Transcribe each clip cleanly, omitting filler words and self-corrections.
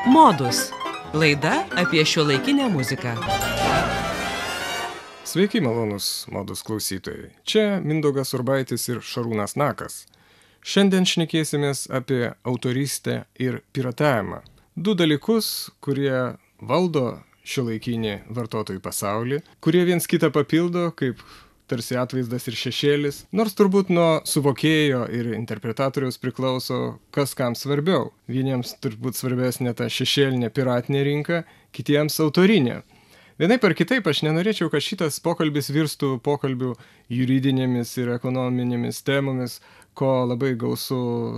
Modus. Laida apie šiuolaikinę muziką. Sveiki, malonus Modus klausytojai. Čia Mindaugas Urbaitis ir Šarūnas Nakas. Šiandien šnekėsimės apie autorystę ir piratavimą. Du dalykus, kurie valdo šiuolaikinį vartotojų pasaulį, kurie viens kitą papildo, kaip tarsi atvaizdas ir šešėlis, nors turbūt nuo suvokėjo ir interpretatoriaus priklauso, kas kam svarbiau. Vieniems turbūt svarbesnė ta šešėlinė piratinė rinka, kitiems autorinė. Vienaip ar kitaip aš nenorėčiau, kad šitas pokalbis virstų pokalbių juridinėmis ir ekonominėmis temomis, ko labai gausu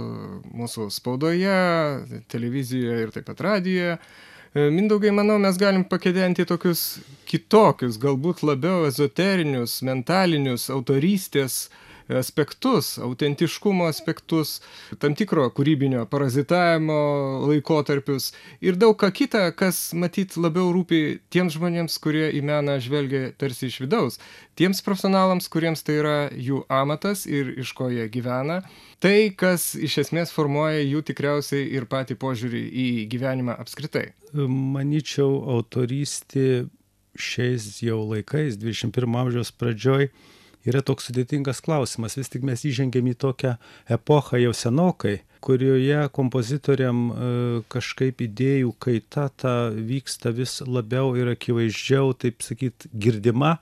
mūsų spaudoje, televizijoje ir taip pat radijoje. Mindaugai, manau, mes galim pakedenti tokius kitokius, galbūt labiau ezoterinius, mentalinius, autorystės aspektus, autentiškumo aspektus, tam tikro kūrybinio parazitavimo laikotarpius ir daug ką kita, kas matyt labiau rūpi tiems žmonėms, kurie į meną žvelgia tarsi iš vidaus, tiems profesionalams, kuriems tai yra jų amatas ir iš ko jie gyvena, tai, kas iš esmės formuoja jų tikriausiai ir patį požiūrį į gyvenimą apskritai. Manyčiau, autorystė šiais jau laikais, 21 amžiaus pradžioj, yra toks sudėtingas klausimas. Vis tik mes įžengėm į tokią epochą jau senokai, kurioje kompozitoriam kažkaip idėjų kaita vyksta vis labiau ir akivaizdžiau, taip sakyt, girdima.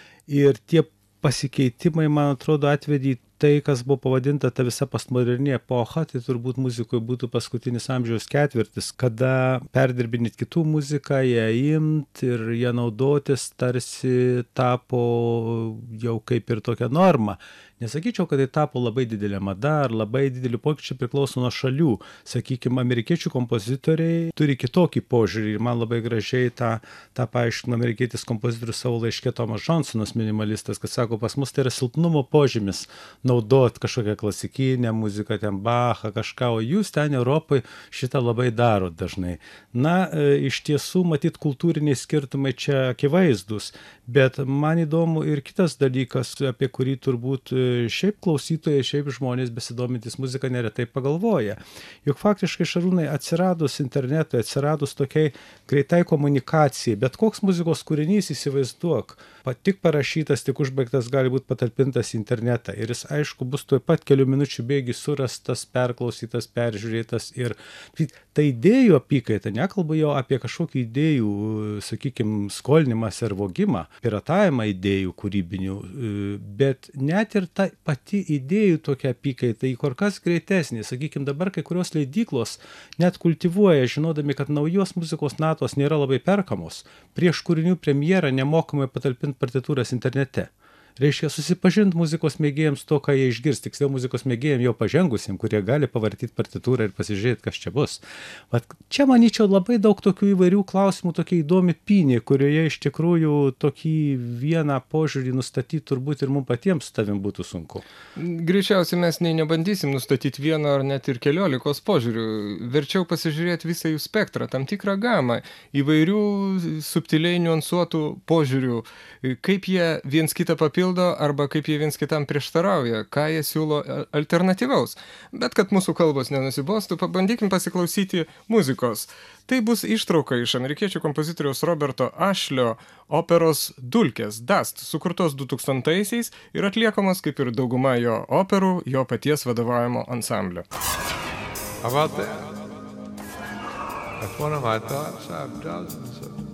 Ir tie pasikeitimai, man atrodo, atvedė į tai, kas buvo pavadinta ta visa postmoderni epocha, tai turbūt muzikoje būtų paskutinis amžiaus ketvirtis, kada perdirbinėt kitų muziką, ją imt ir ją naudotis tarsi tapo jau kaip ir tokia norma. Nesakyčiau, kad tai tapo labai didelė mada ar labai didelį pokyčių priklauso nuo šalių. Sakykime, amerikiečių kompozitoriai turi kitokį požiūrį ir man labai gražiai tą paaiškino amerikietis kompozitorius savo laiške Tomas Johnsonas, minimalistas, kad sako, pas mus tai yra silpnumo požymis naudot kažkokią klasikinę muziką, ten Bachą, kažką, o jūs ten Europai šitą labai darot dažnai. Na, iš tiesų, matyt, kultūriniai skirtumai čia akivaizdus, bet man įdomu ir kitas dalykas, apie kurį turbūt šiaip klausytojai, šiaip žmonės besidomintis muziką neretai pagalvoja. Juk faktiškai, Šarūnai, atsiradus internetui, atsiradus tokiai greitai komunikacijai, bet koks muzikos kūrinys, įsivaizduok, tik parašytas, tik užbaigtas gali būti patalpintas į internetą. Ir jis, aišku, bus tuoj pat kelių minučių bėgi surastas, perklausytas, peržiūrėtas. Ir ta idėjų apykaita, nekalbu jau apie kažkokį idėjų, sakykime, skolinimas ar vogimą, piratavimą idėjų kūrybinių, bet net ir ta pati idėjų tokia apykaita į kur kas greitesnė. Sakykime, dabar kai kurios leidyklos net kultivuoja, žinodami, kad naujos muzikos natos nėra labai perkamos, prieš kūrinių premjerą nemokamai patalpinti partitūras internete. Reiškia, susipažinti muzikos mėgėjams to, ką jie išgirs, tiksliau muzikos mėgėjams jau pažengusiems, kurie gali pavartyti partitūrą ir pasižiūrėti, kas čia bus. Vat čia, manyčiau, labai daug tokių įvairių klausimų, tokia įdomi pynė, kurioje iš tikrųjų tokį vieną požiūrį nustatyti turbūt ir mums patiems tavim būtų sunku. Greičiausiai mes nebandysim nustatyti vieno ar net ir keliolikos požiūrių. Verčiau pasižiūrėti visą jų spektrą, tam tikrą gamą, įvairių subtiliai niuansuotų požiūrių, kaip jie viens kitą papildo arba kaip jie viens kitam prieštarauja, ką jie siūlo alternatyvaus. Bet kad mūsų kalbos nenusibostų, pabandykim pasiklausyti muzikos. Tai bus ištrauka iš amerikiečių kompozitoriaus Roberto Ashlio operos Dulkės, Dust, sukurtos 2000-aisiais ir atliekamos, kaip ir dauguma jo operų, jo paties vadovaujamo ansamblio. How about that? That's one of my thoughts. I have dozens of them.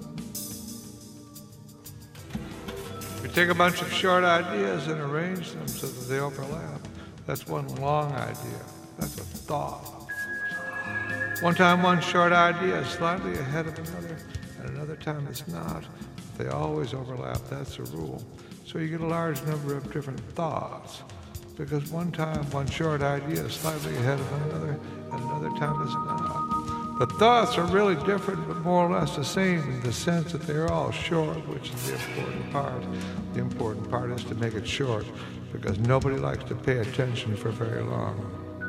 We take a bunch of short ideas and arrange them so that they overlap. That's one long idea. That's a thought. One time one short idea is slightly ahead of another, and another time it's not. They always overlap. That's a rule. So you get a large number of different thoughts, because one time one short idea is slightly ahead of another, and another time it's not. The thoughts are really different, but more or less the same in the sense that they're all short, which is the important part. The important part is to make it short, because nobody likes to pay attention for very long.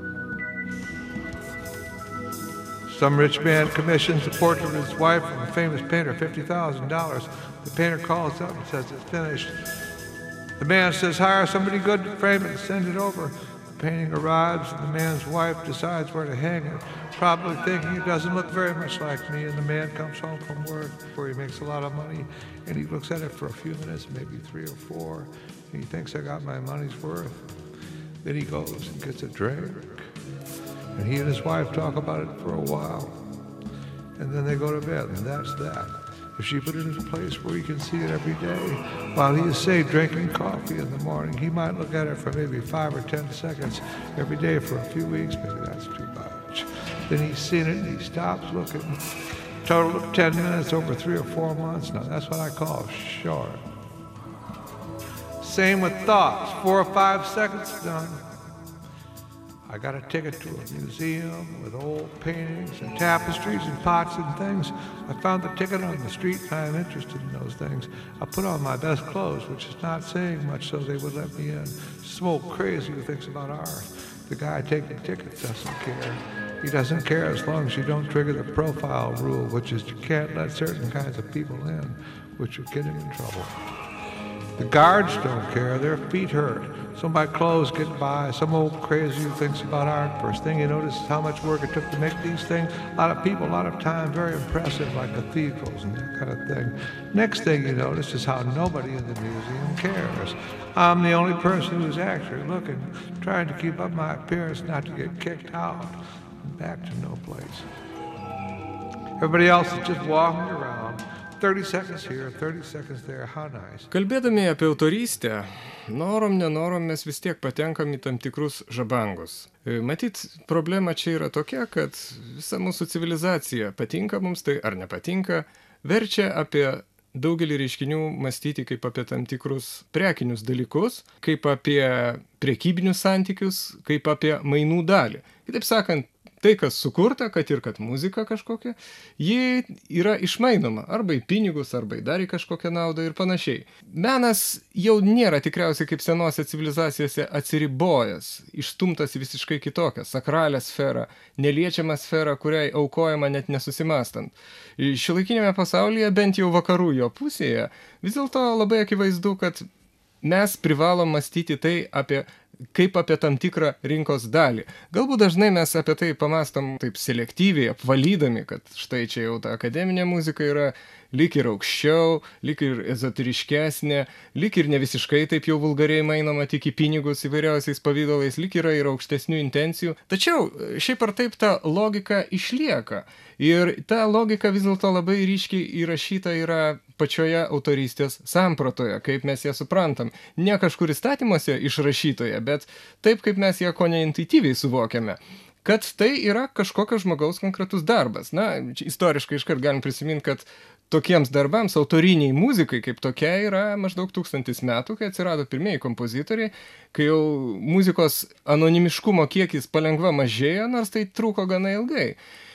Some rich man commissions a portrait of his wife from a famous painter, $50,000. The painter calls up and says it's finished. The man says, hire somebody good to frame it and send it over. painting arrives and the man's wife decides where to hang it, probably thinking it doesn't look very much like me, and the man comes home from work where he makes a lot of money, and he looks at it for a few minutes, maybe 3 or 4, and he thinks I got my money's worth. Then he goes and gets a drink, and he and his wife talk about it for a while, and then they go to bed, and that's that. If she put it in a place where he can see it every day, while he is, say, drinking coffee in the morning, he might look at it for maybe 5 or 10 seconds every day for a few weeks. Maybe that's too much. Then he's seen it and he stops looking. Total of 10 minutes over 3 or 4 months. Now that's what I call short. Same with thoughts. 4 or 5 seconds, done. I got a ticket to a museum with old paintings and tapestries and pots and things. I found the ticket on the street and I am interested in those things. I put on my best clothes, which is not saying much, so they would let me in. Smoke crazy who thinks about art. The guy taking tickets doesn't care. He doesn't care as long as you don't trigger the profile rule, which is you can't let certain kinds of people in, which would get him in trouble. The guards don't care, their feet hurt. Somebody clothes get by, some old crazy who thinks about art. First thing you notice is how much work it took to make these things. A lot of people, a lot of time, very impressive, like cathedrals and that kind of thing. Next thing you notice is how nobody in the museum cares. I'm the only person who's actually looking, trying to keep up my appearance not to get kicked out and back to no place. Everybody else is just walking around. 30 seconds here, 30 seconds there, how nice. Kalbėdami apie autorystę, norom nenorom mes vis tiek patenkam į tam tikrus žabangus. Matyt, problema čia yra tokia, kad visa mūsų civilizacija, patinka mums tai ar nepatinka, verčia apie daugelį reiškinių mąstyti kaip apie tam tikrus prekinius dalykus, kaip apie prekybinius santykius, kaip apie mainų dalį. Kitaip sakant, tai, kas sukurta, kad ir kad muzika kažkokia, ji yra išmainoma arba į pinigus, arba į dar į kažkokią naudą ir panašiai. Menas jau nėra tikriausiai kaip senose civilizacijose atsiribojęs, išstumtas į visiškai kitokią, sakralią sferą, neliečiamą sferą, kuriai aukojama net nesusimastant. Šiuolaikinėme pasaulyje, bent jau vakarų jo pusėje, vis dėlto labai akivaizdu, kad mes privalom mąstyti tai kaip apie tam tikrą rinkos dalį. Galbūt dažnai mes apie tai pamastom taip selektyviai, apvalydami, kad štai čia jau ta akademinė muzika yra lyg ir aukščiau, lyg ir ezoteriškesnė, lyg ir ne visiškai taip jau vulgariai mainoma tik į pinigus įvairiausiais pavydalais, lyg yra ir aukštesnių intencijų. Tačiau šiaip ar taip ta logika išlieka. Ir ta logika vis dėlto labai ryškiai įrašyta yra pačioje autorystės sampratoje, kaip mes ją suprantam. Ne kažkur įstatymuose išrašytoje, bet taip, kaip mes ją kone intuityviai suvokiame. Kad tai yra kažkokio žmogaus konkretus darbas. Na, istoriškai iškart galim prisiminti, kad tokiems darbams, autoriniai muzikai kaip tokia yra maždaug 1000 metų, kai atsirado pirmieji kompozitoriai, kai jau muzikos anonimiškumo kiekis palengva mažėjo, nors tai truko gana ilgai.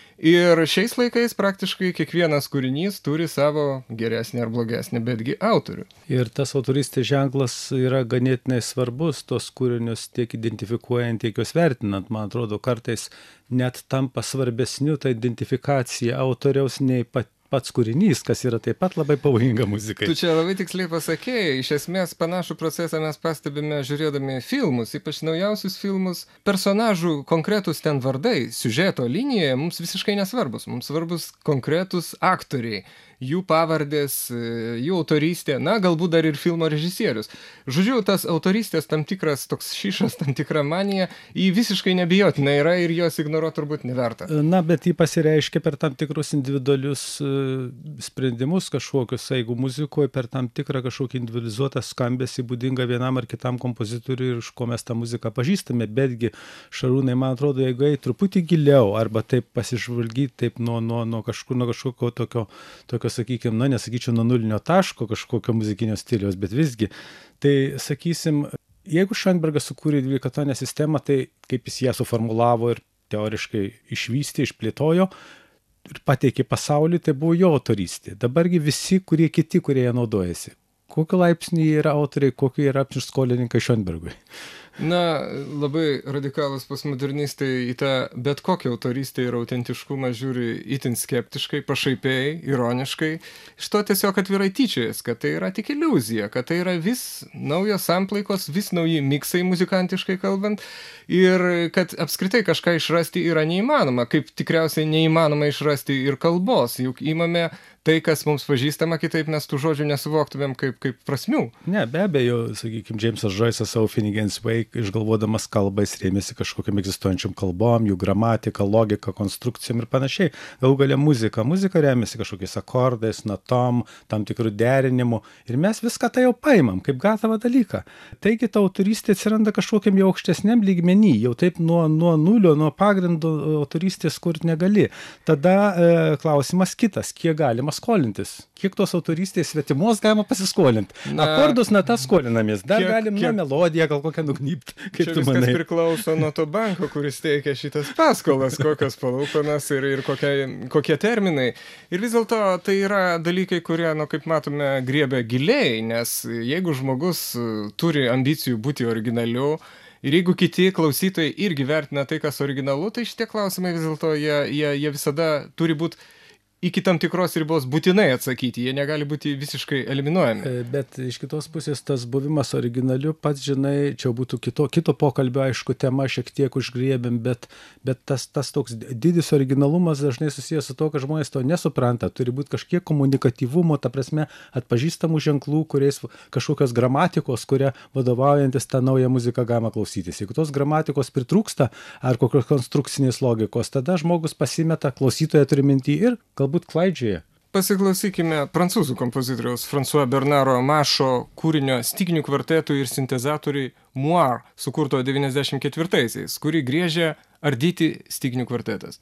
Ir šiais laikais praktiškai kiekvienas kūrinys turi savo geresnį ar blogesnį, betgi autorių. Ir tas autorystės ženklas yra ganėtinai svarbus, tos kūrinius tiek identifikuojant, tiek juos vertinant. Man atrodo, kartais net tampa svarbesniu ta identifikacija autoriaus nei pats kūrinys, kas yra taip pat labai pavojinga muzikai. Tu čia labai tiksliai pasakėjai. Iš esmės panašų procesą mes pastebime žiūrėdami filmus, ypač naujausius filmus. Personažų konkretus ten vardai, siužeto linijoje mums visiškai nesvarbus. Mums svarbus konkretus aktoriai, jų pavardės, jų autorystė, na, galbūt dar ir filmo režisierius. Žodžiu, tas autorystės tam tikras toks šišas, tam tikra manija, jį visiškai nebijotina yra ir jos ignoruoti turbūt neverta. Na, bet jį pasireiškia per tam tikrus individualius sprendimus kažkokius, jeigu muzikoje per tam tikrą kažkokį individualizuotą skambesį būdingą vienam ar kitam kompozitoriui ir iš ko mes tą muziką pažįstame, betgi, Šarūnai, man atrodo, jeigu truputį giliau arba taip pasižvalgyti taip nuo kažkokio tokio, sakykime, na, nesakyčiau nuo nulinio taško kažkokio muzikinio stiliaus, bet visgi, tai sakysim, jeigu Schoenbergas sukūrė 12-tonę sistemą, tai kaip jis ją suformulavo ir teoriškai išvystė, išplėtojo ir pateikė pasaulį, tai buvo jo autorystė. Dabargi visi, kurie ją naudojasi. kokio laipsnį yra autoriai, kokie yra skolininkai Schönbergui? Na, labai radikalus postmodernistai į tą bet kokią autorystę ir autentiškumą žiūri itin skeptiškai, pašaipiai, ironiškai. Iš to tiesiog atvirai tyčiojas, kad tai yra tik iliuzija, kad tai yra vis naujos samplaikos, vis nauji miksai muzikantiškai kalbant ir kad apskritai kažką išrasti yra neįmanoma, kaip tikriausiai neįmanoma išrasti ir kalbos, juk įmame tai, kas mums pažįstama, kitaip mes tų žodžių nesuvoktumėm kaip prasmių. Ne, be abejo, sakykime, Jamesas Joyce'as savo Finnegan's Wake išgalvodamas kalbą, jis rėmėsi kažkokiam egzistuojančiam kalbom, jų gramatika, logika, konstrukcijom ir panašiai. Galų galia muzika. Muzika rėmėsi kažkokiais akordais, natom, tam tikrų derinimų ir mes viską tai jau paimam, kaip gatavą dalyką. Taigi ta autorystė atsiranda kažkokiam jau aukštesniam lygmenį, jau taip nuo nulio, nuo pagrindo autorystės kurti negali. Tada klausimas kitas, kiek galima skolintis. Kiek tos autorystės svetimos galima pasiskolinti? Akordus natas skolinamės. Dar galim melodiją gal kokią nugnybt, kaip tu manai. Viskas priklauso nuo to banko, kuris teikia šitas paskolas, kokios palūkanos ir kokie terminai. Ir vis dėlto tai yra dalykai, kurie, kaip matome, griebia giliai, nes jeigu žmogus turi ambicijų būti originaliu, ir jeigu kiti klausytojai irgi vertina tai, kas originalu, tai šitie klausimai vis dėlto jie visada turi būti iki tam tikros ribos būtinai atsakyti, jie negali būti visiškai eliminuojami. Bet iš kitos pusės tas buvimas originaliu, pats žinai, čia būtų kito pokalbio, aišku, tema šiek tiek užgriebėm, bet tas toks didis originalumas dažnai susijęs su to, kad žmonės to nesupranta, turi būti kažkiek komunikatyvumo, ta prasme, atpažįstamų ženklų, kuriais kažkokios gramatikos, kuria vadovaujantis tą naują muziką galima klausytis. Jeigu tos gramatikos pritrūksta ar kokios konstrukcinės logikos, tada žmogus pasimeta, klausytoją turi minty ir galbūt klaidžioja. Pasiklausykime prancūzų kompozitoriaus François Bernaro Mašo kūrinio styginių kvartetui ir sintezatoriui Moir, sukurto 94-aisiais, kurį griežia ardyti styginių kvartetas.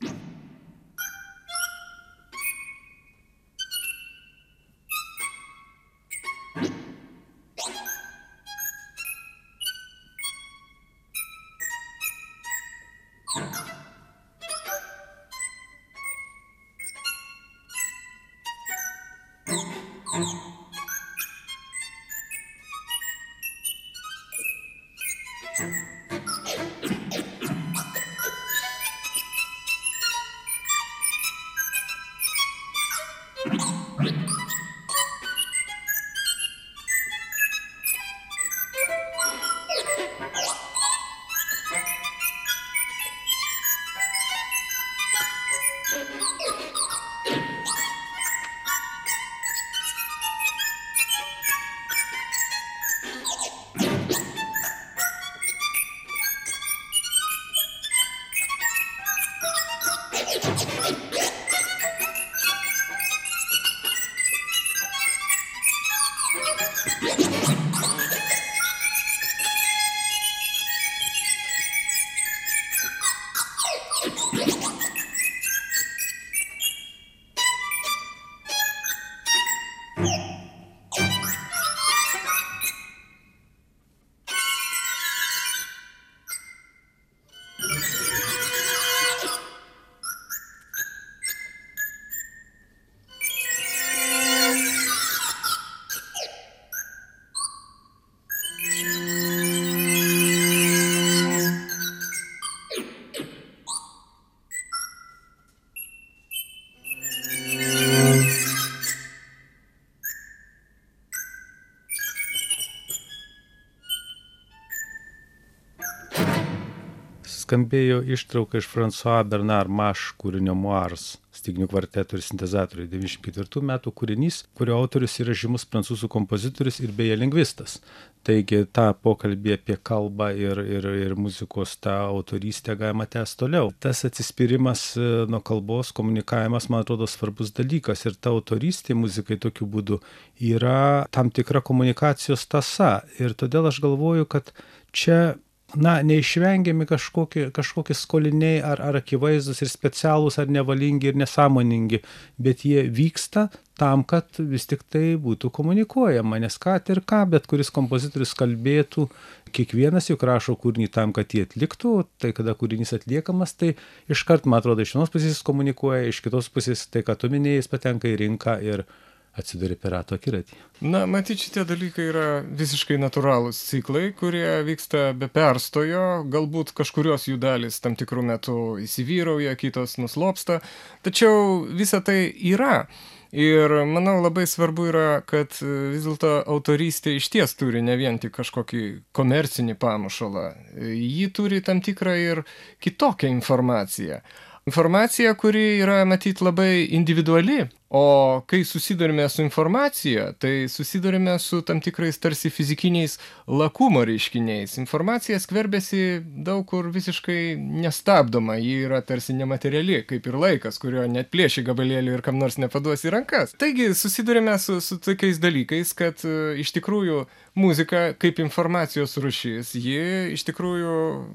Skambėjo ištrauka iš François Bernard Maš kūrinio Moirs, styginių kvartetų ir sintezatorių 94 metų kūrinys, kurio autorius yra žymus prancūzų kompozitorius ir beje lingvistas. Taigi tą pokalbį apie kalbą ir muzikos tą autorystę galima tęsti toliau. Tas atsispyrimas nuo kalbos, komunikavimas, man atrodo, svarbus dalykas ir ta autorystė muzikai tokiu būdu yra tam tikra komunikacijos tąsa. Ir todėl aš galvoju, kad čia neišvengiami kažkokie skoliniai ar akivaizdus ir specialūs, ar nevalingi ir nesąmoningi, bet jie vyksta tam, kad vis tik tai būtų komunikuojama, nes ir ką, bet kuris kompozitorius kalbėtų, kiekvienas juk rašo kūrinį tam, kad jį atliktų, tai kada kūrinys atliekamas, tai iškart, man atrodo, iš vienos pusės komunikuoja, iš kitos pusės tai, ką tu minėjai, jis patenka į rinką ir atsiduri pirato akiratį. Na, matyt, šitie dalykai yra visiškai natūralūs ciklai, kurie vyksta be perstojo, galbūt kažkurios jų dalis tam tikrų metų įsivyrauja, kitos nuslopsta, tačiau visa tai yra. Ir manau labai svarbu yra, kad vis dėlto autorystė išties turi ne vien tik kažkokį komercinį pamušalą, ji turi tam tikrą ir kitokią informaciją. Informacija, kuri yra, matyt, labai individuali, o kai susidurime su informacija, tai susidurime su tam tikrais tarsi fizikiniais lakumo reiškiniais. Informacija skverbiasi daug kur visiškai nestabdoma, ji yra tarsi nemateriali, kaip ir laikas, kurio net plėši gabalėlį ir kam nors nepaduosi rankas. Taigi susidurime su tokiais dalykais, kad iš tikrųjų muzika kaip informacijos rūšis, ji iš tikrųjų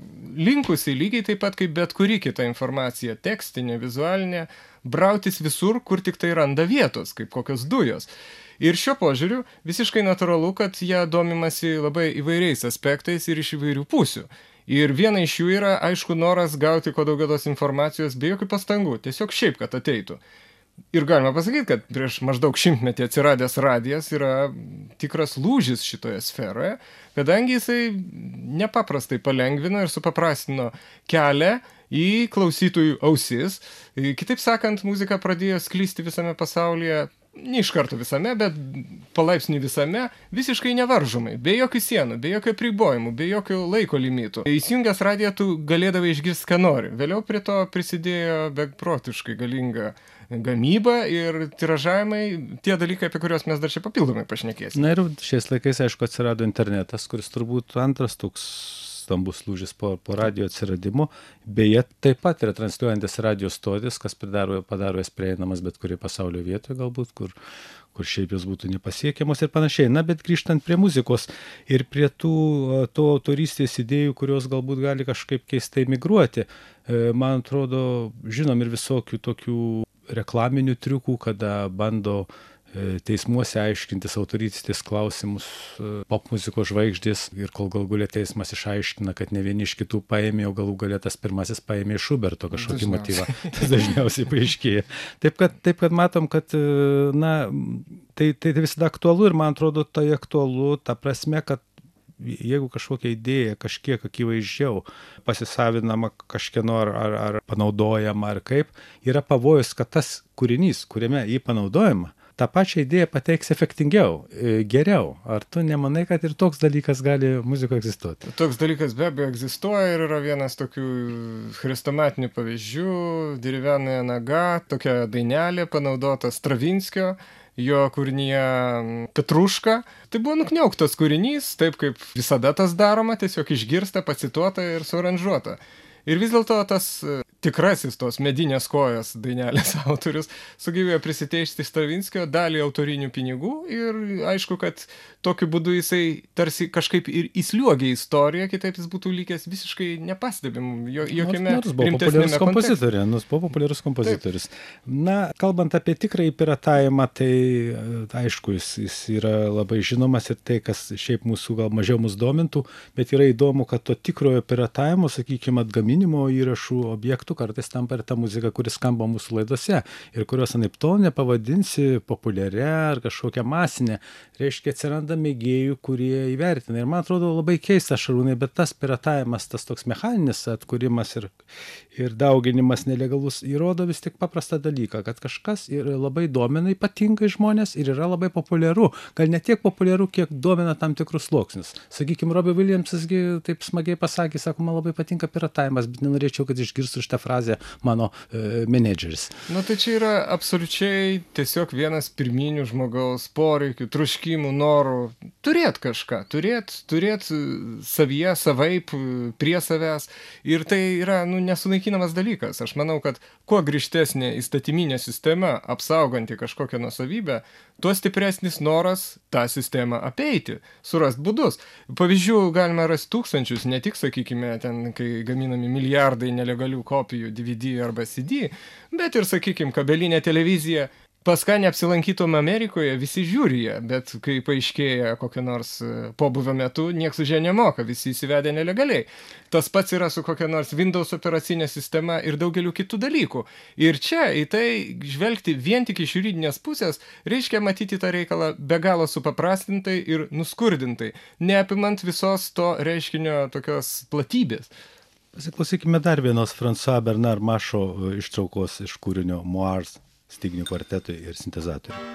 linkusi lygiai taip pat kaip bet kuri kita informacija, tekstinė, vizualinė, brautis visur, kur tik tai randa vietos, kaip kokios dujos. Ir šiuo požiūriu visiškai natūralu, kad ją domimasi labai įvairiais aspektais ir iš įvairių pusių. Ir viena iš jų yra, aišku, noras gauti kuo daugiau tos informacijos be jokių pastangų, tiesiog šiaip, kad ateitų. Ir galima pasakyti, kad prieš maždaug 100-metį atsiradęs radijas yra tikras lūžis šitoje sferoje, kadangi jisai nepaprastai palengvino ir supaprastino kelią į klausytojų ausis. Kitaip sakant, muzika pradėjo sklisti visame pasaulyje, ne iš karto visame, bet palaipsniui visame, visiškai nevaržomai, be jokių sienų, be jokių apribojimų, be jokių laiko limitų. Įsijungęs radiją tu galėdavai išgirsti, ką nori. Vėliau prie to prisidėjo beprotiškai galinga gamyba ir tiražavimai, tie dalykai, apie kuriuos mes dar čia papildomai pašnekėsime. Na ir šiais laikais, aišku, atsirado internetas, kuris turbūt antras toks stambus lūžis po radio atsiradimo. Beje, taip pat yra transliuojantis radio stotis, kas padaro jas prieinamas bet kurį pasaulio vietoje galbūt, kur šiaip jos būtų nepasiekiamos ir panašiai. Na, bet grįžtant prie muzikos ir prie to autorystės idėjų, kurios galbūt gali kažkaip keistai migruoti, man atrodo, žinom ir visokių tokių reklaminių triukų, kada bando teismuose aiškintis autorystės klausimus popmuzikos žvaigždės ir kol galų gale teismas išaiškina, kad ne vieni iš kitų paėmė, o galų gale tas pirmasis paėmė iš Šuberto kažkokį motyvą. Tas dažniausiai paaiškėja. Taip kad matom, kad tai visada aktualu ir man atrodo tai aktualu ta prasme, kad jeigu kažkokia idėja kažkiek akivaizdžiau pasisavinama kažkieno ar panaudojama ar kaip, yra pavojus, kad tas kūrinys, kuriame jį panaudojama, tą pačią idėją pateiks efektingiau, geriau. Ar tu nemanai, kad ir toks dalykas gali muzikoje egzistuoti? Toks dalykas be abejo egzistuoja ir yra vienas tokių chrestomatinių pavyzdžių, Dirvenė naga, tokia dainelė panaudota Stravinskio, jo kūrinyje Petruška. Tai buvo nukniauktas kūrinys, taip kaip visada tas daroma, tiesiog išgirsta, pacituota ir suaranžuota. Ir vis dėlto tas tikrasis tos medinės kojos dainelės autorius sugebėjo prisiteisti Stravinskio dalį autorinių pinigų ir aišku, kad tokiu būdu jisai tarsi kažkaip ir įsliuogė į istoriją, kitaip jis būtų likęs visiškai nepastebim jokiame rimtesnėme kontekste. Nors buvo populiarus kompozitorius. Na, kalbant apie tikrąjį piratavimą, tai aišku, jis yra labai žinomas ir tai, kas šiaip mūsų gal mažiau mus domintų, bet yra įdomu, kad to tikrojo piratavimo, sakykime, atgaminimo įrašų objektų kartais tampa ir ta muzika, kuris skamba mūsų laidose ir kurios anaiptol nepavadinsi populiaria ar kažkokia masinė. Reiškia, atsiranda mėgėjų, kurie įvertina. Ir man atrodo labai keista, Šarūnai, bet tas piratavimas, tas toks mechaninis atkūrimas ir dauginimas nelegalus įrodo vis tik paprastą dalyką, kad kažkas labai domina ypatingai žmonės ir yra labai populiaru. Gal ne tiek populiaru, kiek domina tam tikrus sluoksnius. Sakykime, Robbie Williamsasgi taip smagiai pasakė, sako, man labai patinka piratavimas, bet nenorėčiau, kad išgirstų šitą frazę mano menedžeris. Na tai čia yra absoliučiai tiesiog vienas pirminių žmogaus poreikių, truškimų, norų turėti kažką, turėti savyje, savaip, prie savęs. Ir tai yra nesunaikinamas dalykas. Aš manau, kad kuo griežtesnė įstatyminė sistema apsauganti kažkokią nuosavybę, tuo stipresnis noras tą sistemą apeiti, surast būdus. Pavyzdžių galima rasti tūkstančius, ne tik, sakykime, ten, kai gaminami milijardai nelegalių kopijų DVD arba CD, bet ir, sakykime, kabelinė televizija. pas ką neapsilankytum Amerikoje, visi žiūri ją, bet kai paaiškėja kokią nors pobūvio metu, nieks už ją nemoka, visi įsivedė nelegaliai. Tas pats yra su kokia nors Windows operacinė sistema ir daugeliu kitų dalykų. Ir čia į tai žvelgti vien tik iš juridinės pusės reiškia matyti tą reikalą be galo supaprastintai ir nuskurdintai, neapimant visos to reiškinio tokios platybės. Pasiklausykime dar vienos François Bernard Mašo ištraukos iš kūrinio Moars styginių kvartetui ir sintezatoriui.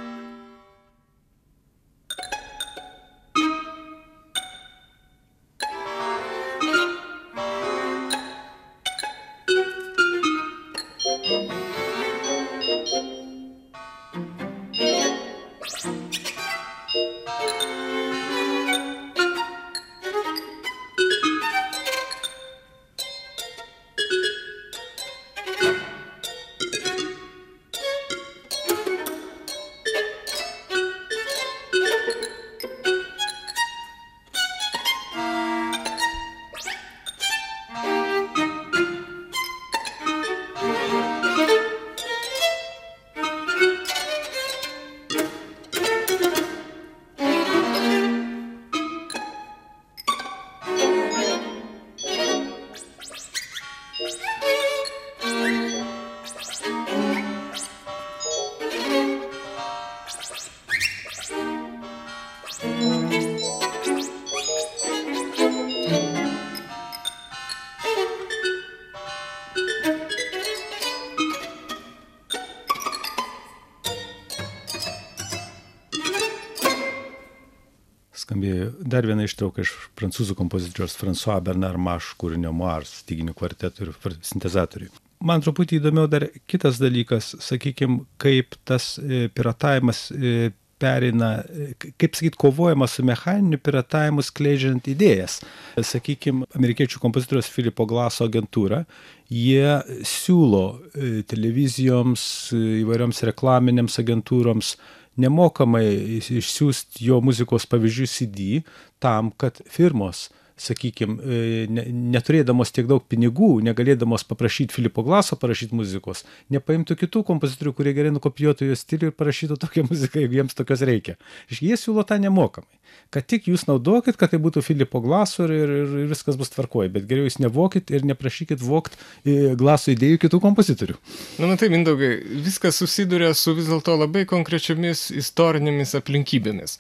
Skambėjo dar viena ištrauka iš prancūzų kompozitoriaus François Bernard Maš kūrinio Moars styginių kvartetui ir sintezatoriui. Man truputį įdomiau dar kitas dalykas, sakykime, kaip tas piratavimas pereina, kaip sakyt, kovojama su mechaniniu piratavimu skleidžiant idėjas. Sakykime, amerikiečių kompozitoriaus Philipo Glasso agentūra, jie siūlo televizijoms, įvairioms reklaminėms agentūroms nemokamai išsiųsti jo muzikos pavyzdžių CD tam, kad firmos, sakykime, neturėdamos tiek daug pinigų, negalėdamos paprašyti Philipo Glasso parašyti muzikos, nepaimtų kitų kompozitorių, kurie gerai nukopijuotų jo stilių ir parašytų tokią muziką, jeigu jiems tokios reikia. Jie siūlo tą nemokamai. Kad tik jūs naudokit, kad tai būtų Philipo Glasso ir viskas bus tvarkoje, bet geriau jūs nevokit ir neprašykit vokt Glasso idėjų kitų kompozitorių. Na, tai, Mindaugai, viskas susiduria su vis dėlto labai konkrečiomis istorinėmis aplinkybėmis.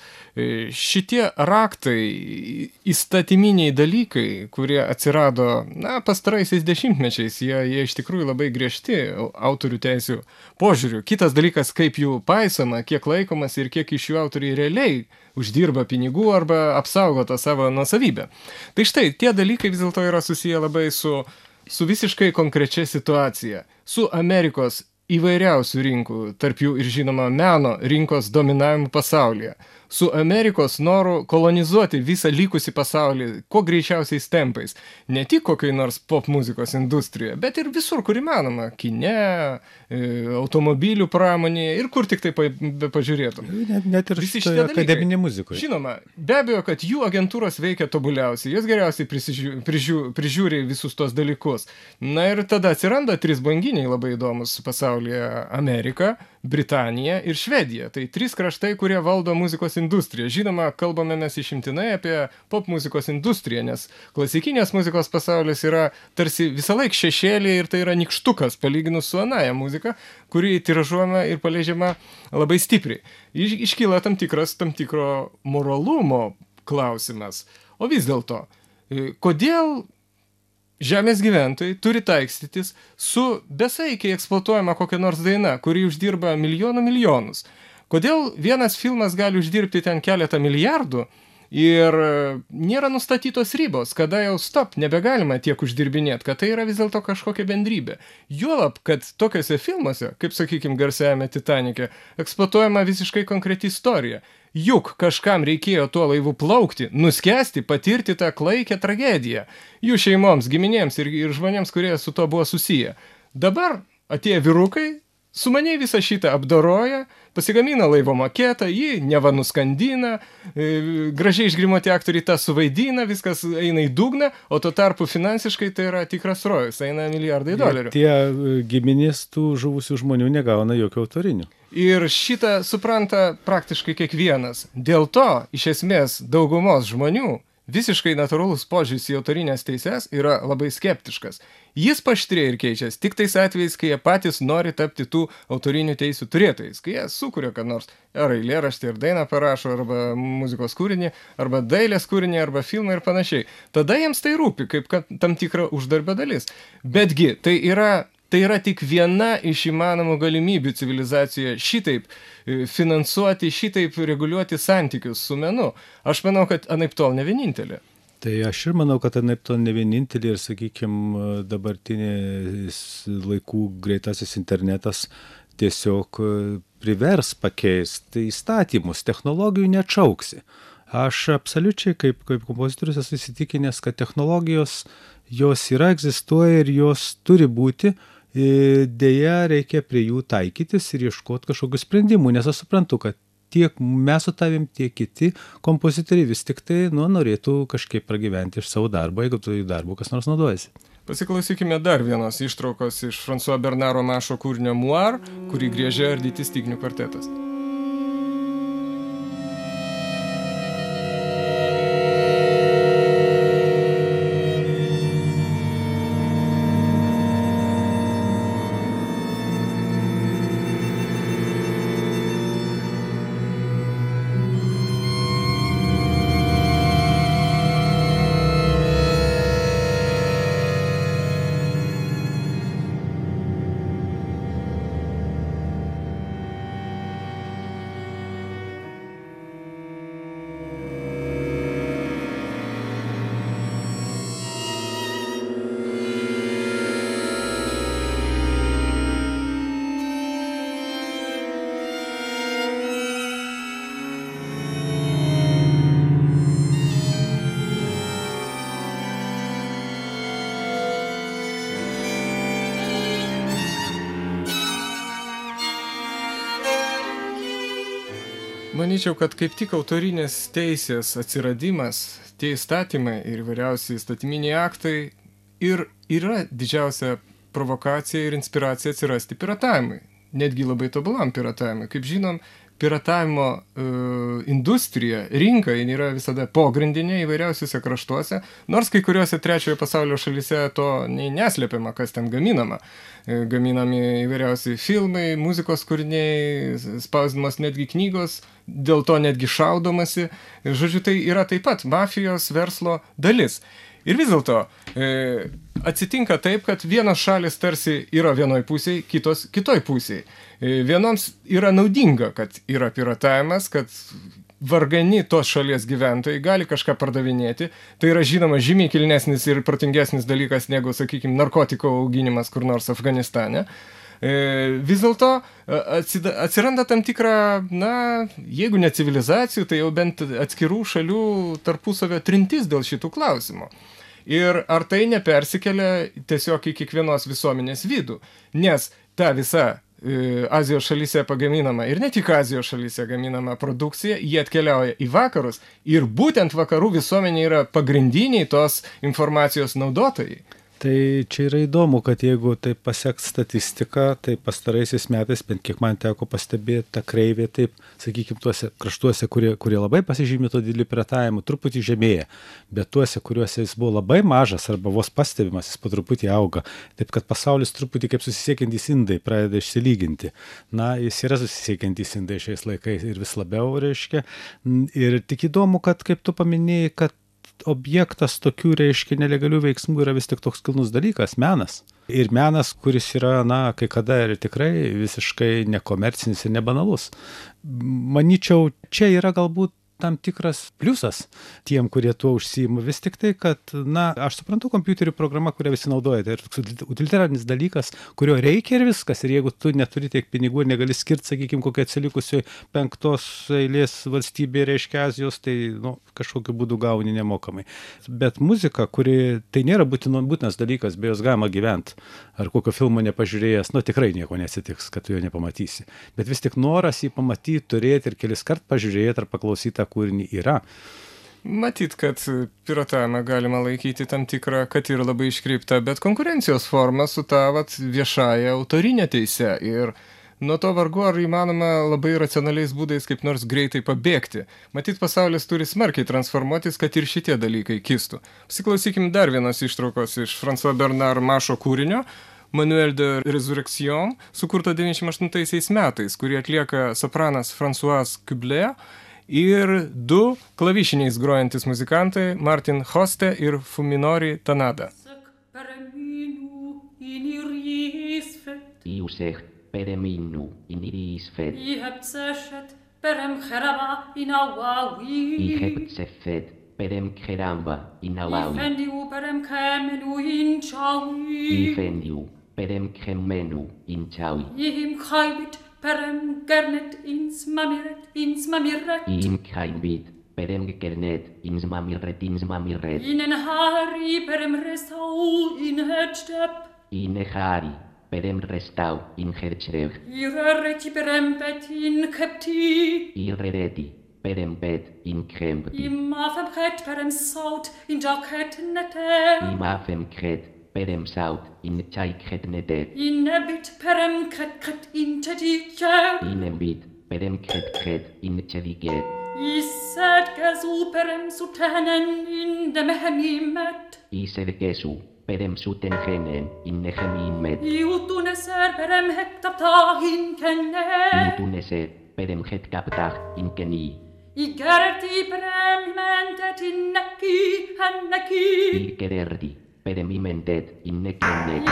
Šitie raktai, įstatyminiai dalykai, kurie atsirado, pastaraisiais dešimtmečiais, jie iš tikrųjų labai griežti autorių teisių požiūrių. Kitas dalykas, kaip jų paisoma, kiek laikomas ir kiek iš jų autoriai realiai uždirba pinigų arba apsaugo tą savo nuosavybę. Tai štai, tie dalykai vis dėlto yra susiję labai su visiškai konkrečia situacija, su Amerikos įvairiausių rinkų, tarp jų ir žinoma meno rinkos dominavimu pasaulyje, su Amerikos noru kolonizuoti visą likusį pasaulį kuo greičiausiais tempais, ne tik kokiai nors pop muzikos industrijoje, bet ir visur, kur įmanoma, kine, automobilių pramonėje ir kur tik tai pažiūrėtum. Net ir šitoje akademinėje muzikoje. Žinoma, be abejo, kad jų agentūros veikia tobuliausiai, jos geriausiai prižiūri visus tos dalykus. Na ir tada atsiranda trys banginiai labai įdomus pasaulyje: Amerika, Britanija ir Švedija. Tai trys kraštai, kurie valdo muzikos industriją. Žinoma, kalbame mes išimtinai apie pop muzikos industriją, nes klasikinės muzikos pasaulis yra tarsi visąlaik šešėlė ir tai yra nykštukas palyginus su anaja muzika, kuri tiražuojama ir paleidžiama labai stipriai. Iškyla tam tikro moralumo klausimas. O vis dėlto, kodėl žemės gyventojai turi taikstytis su besaikiai eksploatuojama kokia nors daina, kuri uždirba milijonus? Kodėl vienas filmas gali uždirbti ten keletą milijardų ir nėra nustatytos ribos, kada jau stop, nebegalima tiek uždirbinėti, kad tai yra vis dėlto kažkokia bendrybė. Juolab, kad tokiuose filmuose, kaip sakykime garsiajame Titanike, eksploatuojama visiškai konkreti istorija. Juk kažkam reikėjo tuo laivu plaukti, nuskęsti, patirti tą klaikę tragediją. Jų šeimoms, giminėms ir žmonėms, kurie su to buvo susiję. Dabar atėjo vyrukai, sumaniai visą šitą apdoroja, pasigamina laivo maketą, jį neva nuskandina, gražiai išgrimuoti aktoriai tą suvaidina, viskas eina į dugną, o tuo tarpu finansiškai tai yra tikras rojus, eina milijardai dolerių. Tie giminės tų žuvusių žmonių negauna jokių autorinių. Ir šitą supranta praktiškai kiekvienas. Dėl to, iš esmės, daugumos žmonių visiškai natūralus požiūris į autorinės teises yra labai skeptiškas. Jis paaštrėja ir keičiasi tik tais atvejais, kai jie patys nori tapti tų autorinių teisių turėtojais, kai jie sukuria, kad nors ar eilėraštį, ar dainą parašo, arba muzikos kūrinį, arba dailės kūrinį, arba filmą ir panašiai. Tada jiems tai rūpi, kaip kad tam tikra uždarbio dalis. Betgi, tai yra tik viena iš įmanomų galimybių civilizacijoje šitaip finansuoti, šitaip reguliuoti santykius su menu. Aš manau, kad anaiptol ne vienintelė. Tai aš ir manau, kad anaiptol ne vienintelė ir, sakykime, dabartinės laikų greitasis internetas tiesiog privers pakeisti įstatymus, technologijų neatšauksi. Aš absoliučiai kaip kompozitorius esu įsitikinęs, kad technologijos jos yra, egzistuoja ir jos turi būti. Deja, reikia prie jų taikytis ir ieškoti kažkokių sprendimų, nes aš suprantu, kad tiek mes su tavim, tiek kiti kompozitoriai vis tik tai norėtų kažkaip pragyventi iš savo darbo, jeigu tu į darbą kas nors naudojasi. Pasiklausykime dar vienos ištraukos iš François Bernaro Mašo kūrinio Muar, kurį griežia ardyti styginių kvartetas. Manyčiau, kad kaip tik autorinės teisės atsiradimas, tie įstatymai ir įvairiausi įstatyminiai aktai ir yra didžiausia provokacija ir inspiracija atsirasti piratavimui, netgi labai tobulam piratavimui. Kaip žinom, piratavimo industrija, rinka yra visada pogrindinė įvairiausiuose kraštuose, nors kai kuriuose trečiojo pasaulio šalyse to neslepiama, kas ten gaminama. Gaminami įvairiausi filmai, muzikos kūriniai, spausdinamas netgi knygos, dėl to netgi šaudomasi. Žodžiu, tai yra taip pat mafijos verslo dalis. Ir vis dėlto atsitinka taip, kad vienos šalis tarsi yra vienoj pusėj, kitos kitoj pusėj. Vienoms yra naudinga, kad yra piratavimas, kad vargani tos šalies gyventojai gali kažką pardavinėti. Tai yra žinoma žymiai kilnesnis ir protingesnis dalykas negu, sakykime, narkotikų auginimas kur nors Afganistane. Vis dėlto atsiranda tam tikra, jeigu ne civilizacijų, tai jau bent atskirų šalių tarpusavio trintis dėl šitų klausimų. Ir ar tai nepersikelia tiesiog į kiekvienos visuomenės vidų, nes ta visa Azijos šalyse pagaminama ir ne tik Azijos šalyse gaminama produkcija, jie atkeliauja į vakarus ir būtent vakarų visuomenė yra pagrindiniai tos informacijos naudotojai. Tai čia yra įdomu, kad jeigu tai paseks statistiką, tai pastaraisiais metais, bent kiek man teko pastebėti, ta kreivė taip, sakykime, tuose kraštuose, kurie labai pasižymė to didelį piratavimu, truputį žemėja, bet tuose, kuriuose jis buvo labai mažas arba vos pastebimas, jis po truputį auga. Taip, kad pasaulis truputį kaip susisiekiantys indai pradeda išsilyginti. Jis yra susisiekiantys indai šiais laikais ir vis labiau, reiškia. Ir tik įdomu, kad, kaip tu paminėjai, kad objektas tokių, reiškia, nelegalių veiksmų yra vis tik toks kilnus dalykas, menas. Ir menas, kuris yra, kai kada ir tikrai visiškai nekomercinis ir nebanalus. Manyčiau, čia yra galbūt tam tikras pliusas tiem, kurie tuo užsiima. Vis tik tai, kad, aš suprantu, kompiuterių programa, kurią visi naudoja, tai yra utilitarinis dalykas, kurio reikia ir viskas. Ir jeigu tu neturi tiek pinigų ir negali skirti, sakykime, kokia atsilikusioje 5 eilės valstybė, reiškia Azijos, tai kažkokiu būdu gauni nemokamai. Bet muzika, kuri tai nėra būtinas dalykas, be jos galima gyventi. Ar kokio filmo nepažiūrėjęs, tikrai nieko neatsitiks, kad tu jo nepamatysi. Bet vis tik noras jį pamatyti, turėti ir kelis kart pažiūrėti ar paklausyti kūrinį yra. Matyt, kad piratavimą galima laikyti tam tikrą, kad ir labai iškreipta, bet konkurencijos forma su ta viešąja autorinė teise. Ir nuo to vargu ar įmanoma labai racionaliais būdais kaip nors greitai pabėgti. Matyt, pasaulis turi smarkiai transformuotis, kad ir šitie dalykai kistų. Pasiklausykim dar vienos ištraukos iš François Bernard Mašo kūrinio Manuel de Resurrection, sukurto 98 metais, kurį atlieka sopranas François Cublé ir du klavišiniais grojantis muzikantai Martin Hoste ir Fuminori Tanada. Iusech pereminu in irisfed. Iheptset perem cheraba in awawi. Iheptsefed perem keramba in alawi. Ifendiu perem kemenu in chawi. Ifendiu perem kemenu in chawi. Ihim chaibit perem gernet ins mamiret. Ihim kaibit perem gernet ins mamiret. Inen hari perem restau in hedstep. Inehari perem restau in herchreg. Irereti perem bet in kepti. Irrereti perem bet in krempti. Imafem kret perem saut in jaket nete. Imafem kret perem saut in chaikret nete. Inebit perem kret in tedike. Inebit perem kret in chediget. Ised gesu perem sutenen in dem hemimet. Isergesu perem suten genen in nehemimet. Iutuneser perem hektapta in kenne. Iutuneser perem hetkaptach in keni. Igerti perem mentet in neki henneki. Igererdi perem imentet in nekennek.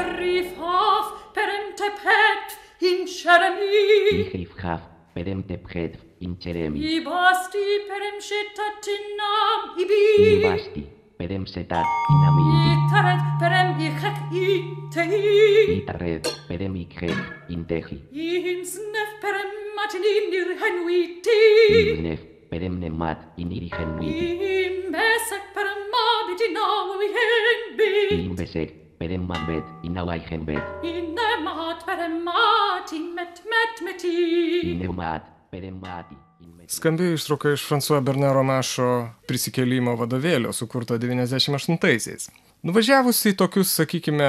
Ihrifaf perem tepet in cheremi. Ihrifhaf perem tephet in cheremi. Ibasti perem shitatinam ibi. Ibasti perem setat in amibi. Itaret perem ichek itehi. Itaret perem ikhet in tehi. Imsnef perem matinin irhenuiti. Imsnef perem nemat in irihenwiti. Imbesek perem mabitinawi henbi. Imbesek perem mabet in awaihenbet. Inemat perem mati meti. Inemat perem mati. Skambėjo ištrauka iš François Bernaro Mašo prisikėlimo vadovėlio, sukurto 98-aisiais. Nuvažiavus į tokius, sakykime,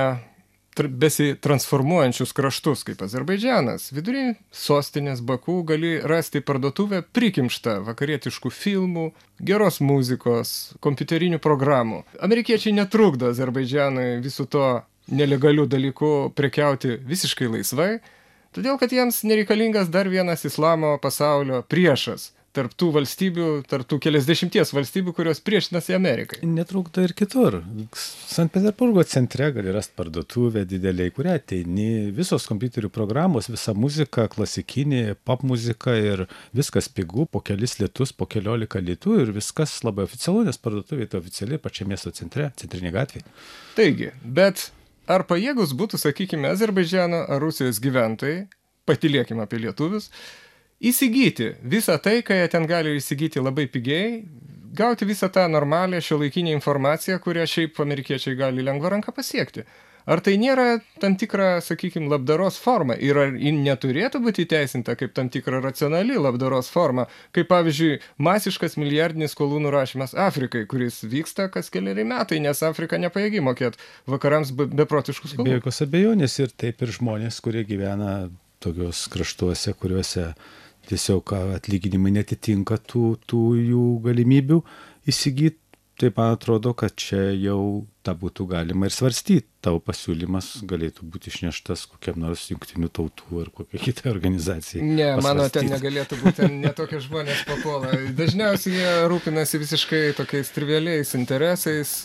besitransformuojančius kraštus kaip Azerbaidžanas, vidury sostinės Baku gali rasti parduotuvę prikimštą vakarietiškų filmų, geros muzikos, kompiuterinių programų. Amerikiečiai netrukdo Azerbaidžanui visų to nelegalių dalykų prekiauti visiškai laisvai, todėl kad jiems nereikalingas dar vienas islamo pasaulio priešas tarp tų valstybių, tarp tų keliasdešimties valstybių, kurios priešinasi Amerikai. Netrukdo ir kitur. Sankt Peterburgo centre gali rasti parduotuvę dideliai, kurią ateini, visos kompiuterių programos, visa muzika, klasikinė, pop muzika ir viskas pigu, po kelis litus, po 14 litų ir viskas labai oficialu, nes parduotuvė tai oficialiai pačia miesto centre, centrinė gatvė. Taigi, bet ar pajėgus būtų, sakykime, Azerbaidžano ar Rusijos gyventojai, patylėkime apie lietuvius, įsigyti visą tai, ką jie ten gali įsigyti labai pigiai, gauti visą tą normalią šiuolaikinę informaciją, kurią šiaip amerikiečiai gali lengva ranka pasiekti. Ar tai nėra tam tikra, sakykime, labdaros forma ir ar ji neturėtų būti įteisinta kaip tam tikra racionali labdaros forma, kaip pavyzdžiui masiškas milijardinis skolų nurašymas Afrikai, kuris vyksta kas keleri metai, nes Afrika nepajėgi mokėti vakarams beprotiškų skolų. Be jokios abejonės ir taip ir žmonės, kurie gyvena tokios kraštuose, kuriuose tiesiog atlyginimai netitinka tų jų galimybių įsigyti. Taip man atrodo, kad čia jau tą būtų galima ir svarstyti. Tavo pasiūlymas galėtų būti išneštas kokiam nors jungtinių tautų ar kokiai kitai organizacijai. Ne, mano ten negalėtų būti, ten netokie žmonės papuola. Dažniausiai jie rūpinasi visiškai tokiais trivialiais interesais,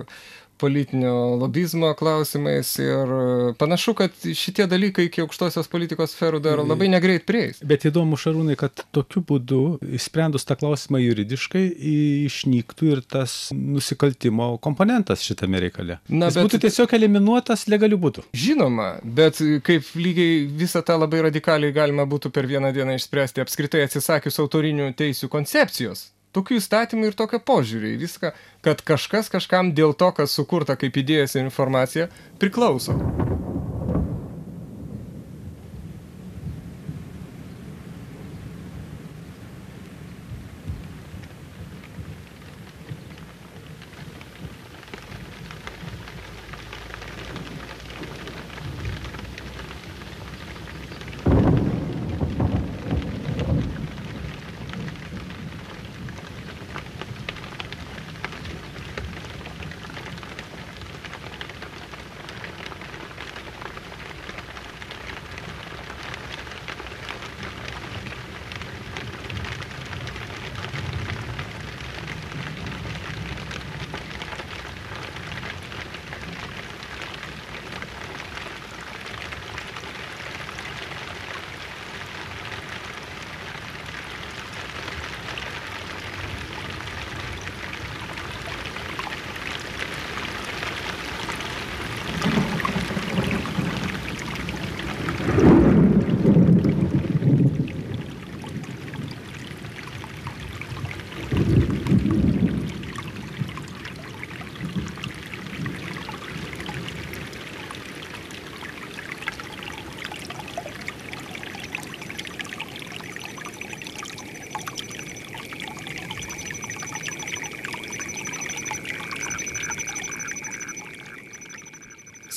politinio lobizmo klausimais ir panašu, kad šitie dalykai iki aukštosios politikos sferų dar labai negreit prieis. Bet įdomu, Šarūnai, kad tokiu būdu, išsprendus tą klausimą juridiškai, išnyktų ir tas nusikaltimo komponentas šitame reikale. Jis būtų tiesiog eliminuotas legaliu būdu. Žinoma, bet kaip lygiai visą tą labai radikaliai galima būtų per vieną dieną išspręsti, apskritai atsisakius autorinių teisių koncepcijos. Tokių įstatymų ir tokio požiūrį į viską, kad kažkas kažkam dėl to, kas sukurta kaip idėjas ir informacija, priklauso.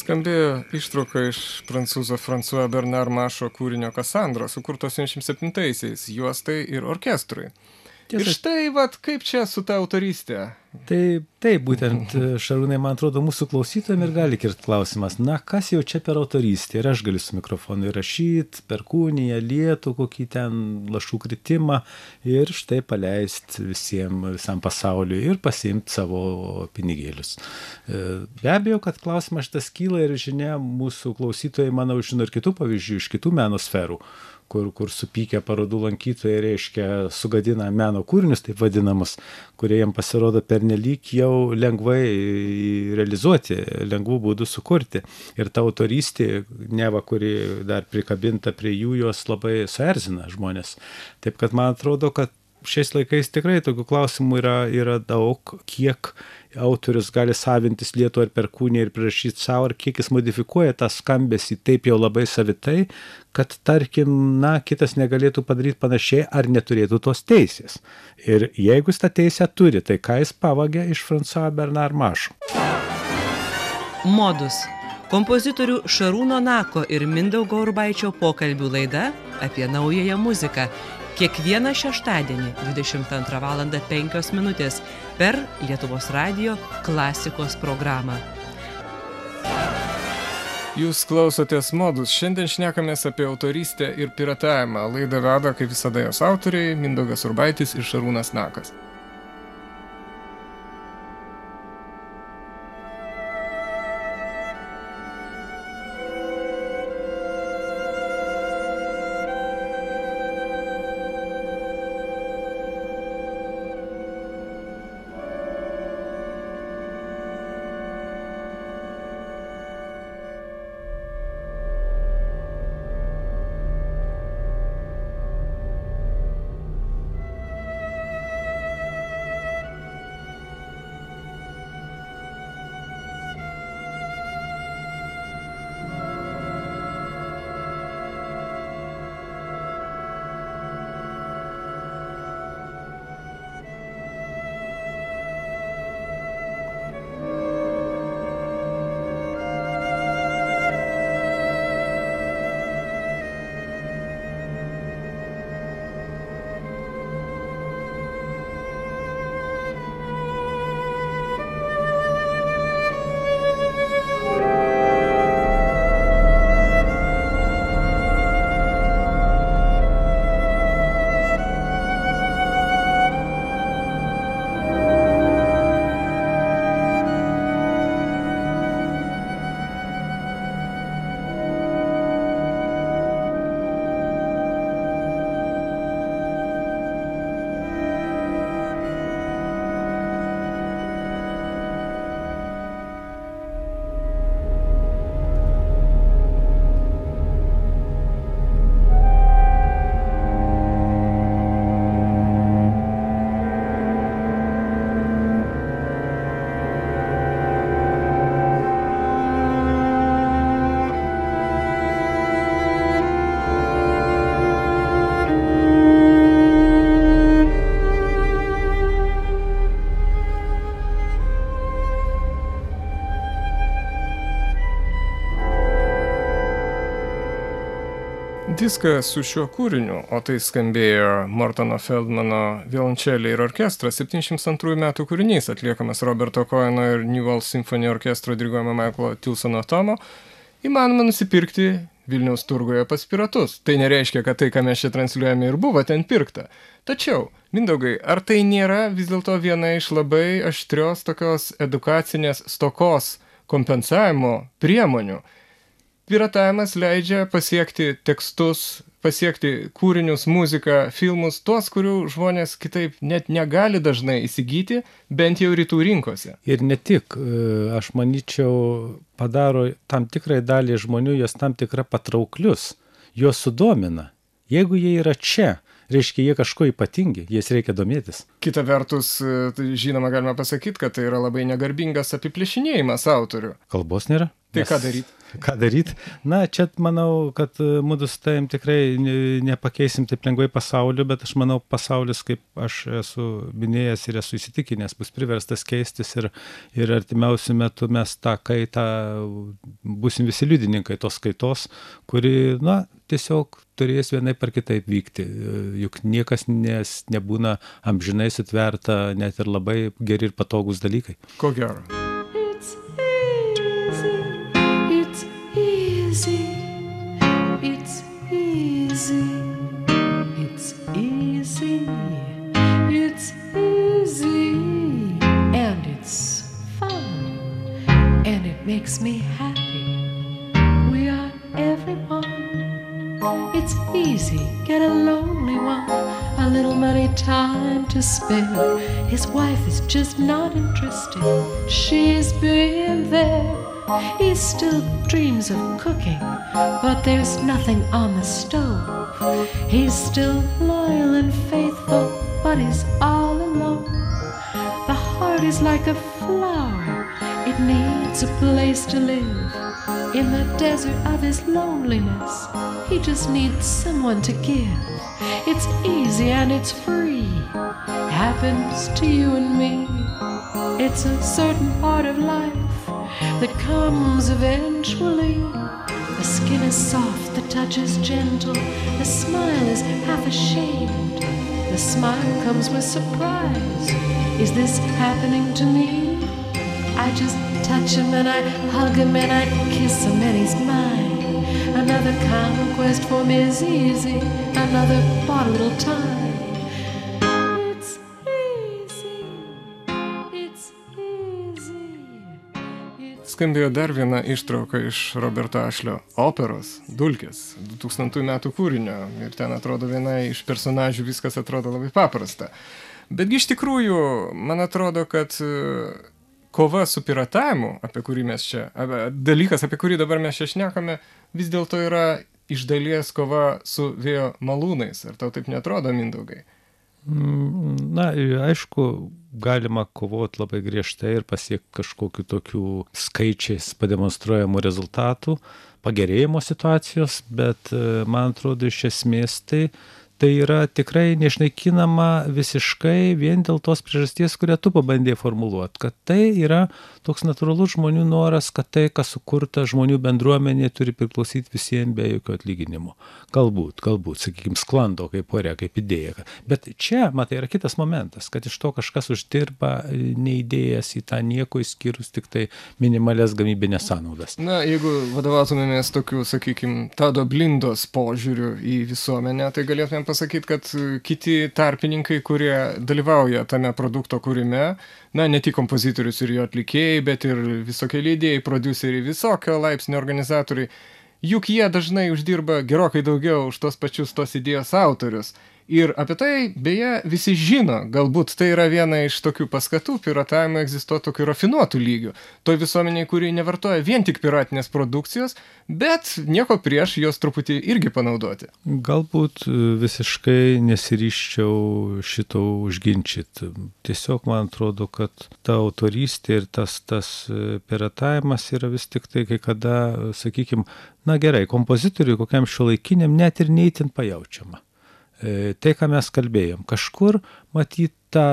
Skambėjo ištrauka iš prancūzo François Bernard Mašo kūrinio Kassandra, sukurto 77-aisiais juostai ir orkestrui. Ir štai, kaip čia su ta autorystė? Tai būtent, Šarūnai, man atrodo, mūsų klausytojams ir gali kirt klausimas, kas jau čia per autorystė? Ir aš galiu su mikrofonu įrašyti, perkūniją, lietų, kokį ten lašų kritimą ir štai paleisti visam pasauliu ir pasiimti savo pinigėlius. Be abejo, kad klausimas šitas kyla ir žinia, mūsų klausytojai, manau, žino ir kitų pavyzdžių iš kitų meno sferų, kur supykę parodų lankytojai, reiškia, sugadina meno kūrinius, taip vadinamus, kurie jam pasirodo pernelyg jau lengvai realizuoti, lengvų būdų sukurti. Ir ta autorystė, neva, kuri dar prikabinta prie jų, jos labai suerzina žmonės. Taip kad man atrodo, kad šiais laikais tikrai tokių klausimų yra daug, kiek autorius gali savintis lietų ar perkūniją ir prirašyti savo, ar kiek jis modifikuoja tą skambesį taip jau labai savitai, kad, tarkim, kitas negalėtų padaryti panašiai ar neturėtų tos teisės. Ir jeigu jis tą teisę turi, tai ką jis pavagė iš François Bernard Mašo? Modus. Kompozitorių Šarūno Nako ir Mindaugo Urbaičio pokalbių laida apie naująją muziką. Kiekvieną šeštadienį 22:05 per Lietuvos radijo klasikos programą. Jūs klausotės Modus. Šiandien šnekamės apie autorystę ir piratavimą. Laidą veda, kaip visada, jos autoriai Mindaugas Urbaitis ir Šarūnas Nakas. Diską su šiuo kūriniu, o tai skambėjo Mortono Feldmano violončelė ir orkestras, 72 metų kūrinys, atliekamas Roberto Coheno ir New World Symphony orkestro diriguojama Michaelo Tilsono tomo, įmanoma nusipirkti Vilniaus turgoje pas piratus. Tai nereiškia, kad tai, ką mes čia transliuojame, ir buvo ten pirkta. Tačiau, Mindaugai, ar tai nėra vis dėlto viena iš labai aštrios tokios edukacinės stokos kompensavimo priemonių? Piratavimas leidžia pasiekti tekstus, pasiekti kūrinius, muziką, filmus, tuos, kurių žmonės kitaip net negali dažnai įsigyti, bent jau rytų rinkose. Ir ne tik, aš manyčiau, padaro tam tikrai dalį žmonių, jos tam tikra patrauklius, jos sudomina. Jeigu jie yra čia, reiškia, jie kažko ypatingi, jais reikia domėtis. Kita vertus, žinoma, galima pasakyti, kad tai yra labai negarbingas apiplėšinėjimas autorių. Kalbos nėra. Tai ką daryti? ką daryti. Na, čia manau, kad mudu su tavim tikrai nepakeisim taip lengvai pasaulio, bet aš manau, pasaulis, kaip aš esu minėjęs ir esu įsitikinęs, bus priverstas keistis ir artimiausių metų mes tą kaitą būsim visi liudininkai tos kaitos, kuri, na, tiesiog turės vienaip ar kitaip vykti. Juk niekas nebūna amžinai sutverta, net ir labai geri ir patogūs dalykai. Ko gero. Makes me happy. We are everyone. It's easy, get a lonely one. A little money, time to spend. His wife is just not interested. She's been there. He still dreams of cooking, but there's nothing on the stove. He's still loyal and faithful, but he's all alone. The heart is like a flower. It needs a place to live. In the desert of his loneliness, he just needs someone to give. It's easy and it's free. Happens to you and me. It's a certain part of life that comes eventually. The skin is soft, the touch is gentle. The smile is half ashamed. The smile comes with surprise. Is this happening to me? I just touch him and I hug him and I kiss him and he's mine. Another conquest for me is easy. Another bought a little time. It's easy. It's easy. Skambėjo dar viena ištrauka iš Roberto Ashlio operos Dulkės, 2000 metų kūrinio. Ir ten atrodo viena iš personažių viskas atrodo labai paprasta. Betgi iš tikrųjų, man atrodo, kad kova su piratavimu, apie kurį mes čia, dalykas, apie kurį dabar mes čia šnekame, vis dėlto yra iš dalies kova su vėjo malūnais. Ar tau taip neatrodo, Mindaugai? Na, aišku, galima kovoti labai griežtai ir pasiekti kažkokiu tokių skaičiais pademonstruojamų rezultatų, pagerėjimo situacijos, bet man atrodo, iš esmės tai yra tikrai neišnaikinama visiškai vien dėl tos priežasties, kurią tu pabandėjai formuluoti, kad tai yra toks natūralus žmonių noras, kad tai, kas sukurta žmonių bendruomenė, turi priklausyti visiems be jokio atlyginimo. Galbūt, sakykime, sklando kaip ore, kaip idėja. Bet čia, matai, yra kitas momentas, kad iš to kažkas uždirba neįdėjęs į tą nieko išskyrus tik tai minimalias gamybinės sąnaudas. Na, jeigu vadovautumėmės tokiu, sakykime, Tado Blindos požiūriu į visuomenę, tai galėtume pasakyti, kad kiti tarpininkai, kurie dalyvauja tame produkto kūrime, na, ne tik kompozitorius ir jo atlikėjai, bet ir visokie leidėjai, prodiuseriai, visokio laipsnio organizatoriai, juk jie dažnai uždirba gerokai daugiau už tos pačius tos idėjos autorius. Ir apie tai, beje, visi žino, galbūt tai yra viena iš tokių paskatų piratavimo egzistuoti tokių rafinuotų lygių. Toj visuomeniai, kuri nevartoja vien tik piratinės produkcijos, bet nieko prieš jos truputį irgi panaudoti. Galbūt visiškai nesiryščiau šito užginčyti. Tiesiog man atrodo, kad ta autorystė ir tas piratavimas yra vis tik tai kai kada, sakykime, na gerai, kompozitoriui kokiam šiuolaikiniam net ir neįtin pajaučiama. Tai, ką mes kalbėjom, kažkur matyt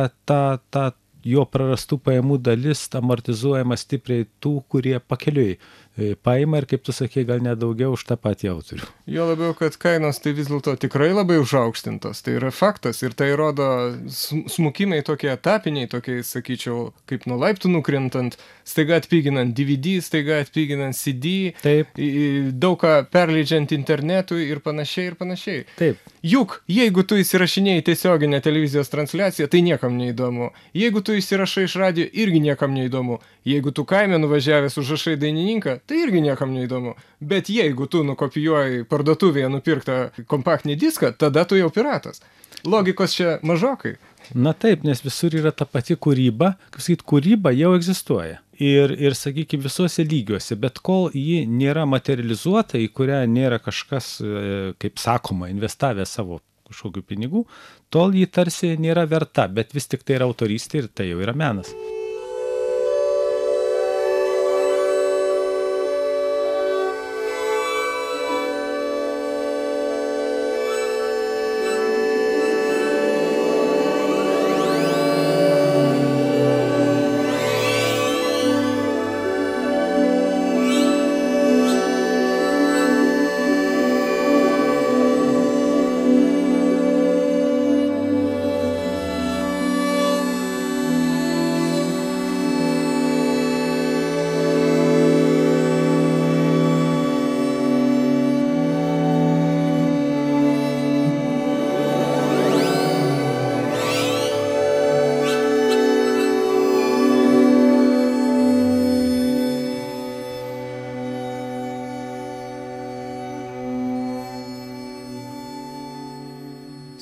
ta jo prarastų pajamų dalis amortizuojama stipriai tų, kurie pakeliui paima ir, kaip tu sakei, gal nedaugiau už tą patį autorių. Jo labiau, kad kainos tai vis dėlto tikrai labai užaukštintos, tai yra faktas ir tai rodo smukimai tokie etapiniai, tokie, sakyčiau, kaip nuo laiptų nukrentant, staiga atpiginant DVD, staiga atpiginant CD, taip, daug ką perleidžiant internetui ir panašiai. Taip. Juk, jeigu tu įsirašinėjai tiesioginę televizijos transliaciją, tai niekam neįdomu. Jeigu tu įsirašai iš radijo, irgi niekam neįdomu. Jeigu tu kaime nuvažiavęs užrašai dainininką, tai irgi niekam neįdomu. Bet jeigu tu nukopijuoji parduotuvėje nupirktą kompaktinį diską, tada tu jau piratas. Logikos čia mažokai. Na taip, nes visur yra ta pati kūryba, kaip sakyt, kūryba jau egzistuoja. Ir sakykime, visuose lygiuose, bet kol ji nėra materializuota, į kurią nėra kažkas, kaip sakoma, investavęs savo kažkokių pinigų, tol ji tarsi nėra verta, bet vis tik tai yra autorystė ir tai jau yra menas.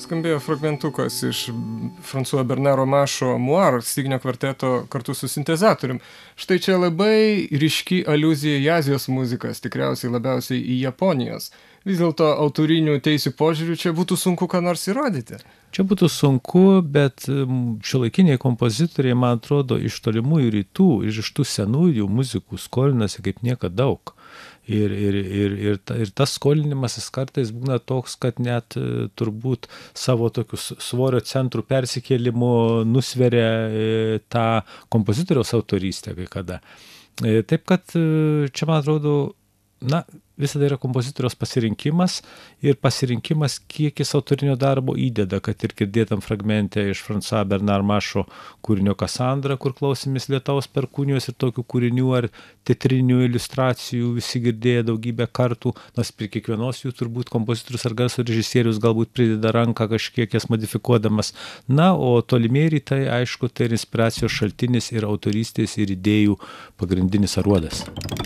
Skambėjo fragmentukas iš François Bernaro Mašo Muar styginio kvarteto kartu su sintezatorium. Štai čia labai ryški aliuzija į Azijos muzikas, tikriausiai labiausiai į Japonijos. Vis dėlto autorinių teisių požiūrių čia būtų sunku ką nors įrodyti. Čia būtų sunku, bet šiuolaikiniai kompozitoriai, man atrodo, iš tolimųjų rytų ir iš tų senųjų muzikų skolinasi kaip niekad daug. Ir tas skolinimasis kartais būna toks, kad net turbūt savo tokius svorio centrų persikėlimu nusveria tą kompozitoriaus autorystę kai kada. Taip kad čia, man atrodo, visada yra kompozitoriaus pasirinkimas ir pasirinkimas, kiek jis autorinio darbo įdeda, kad ir girdėtam fragmente iš François Bernard Mašo kūrinio Kassandra, kur klausėmės lietaus perkūnijos ir tokių kūrinių ar teatrinių iliustracijų visi girdėjo daugybę kartų, nors prie kiekvienos jų turbūt kompozitorius ar garso režisierius galbūt prideda ranką kažkiek jas modifikuodamas. O tolimieji rytai, aišku, tai ir inspiracijos šaltinis ir autorystės ir idėjų pagrindinis aruodas.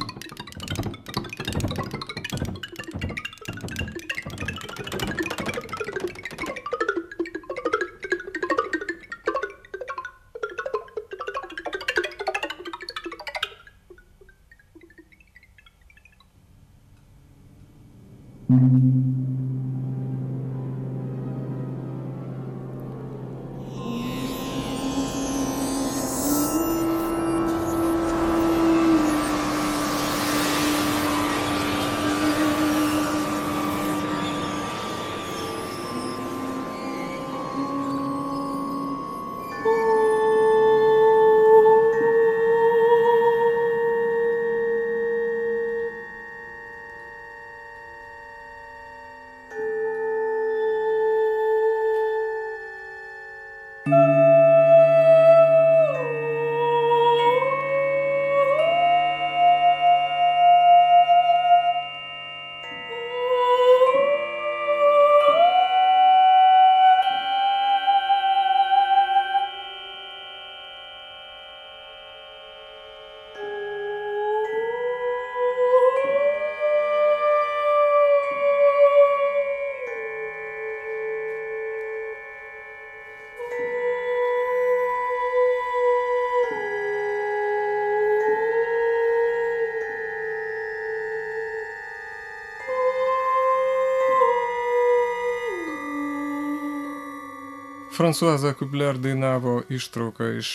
Françoise Kubler dainavo ištrauką iš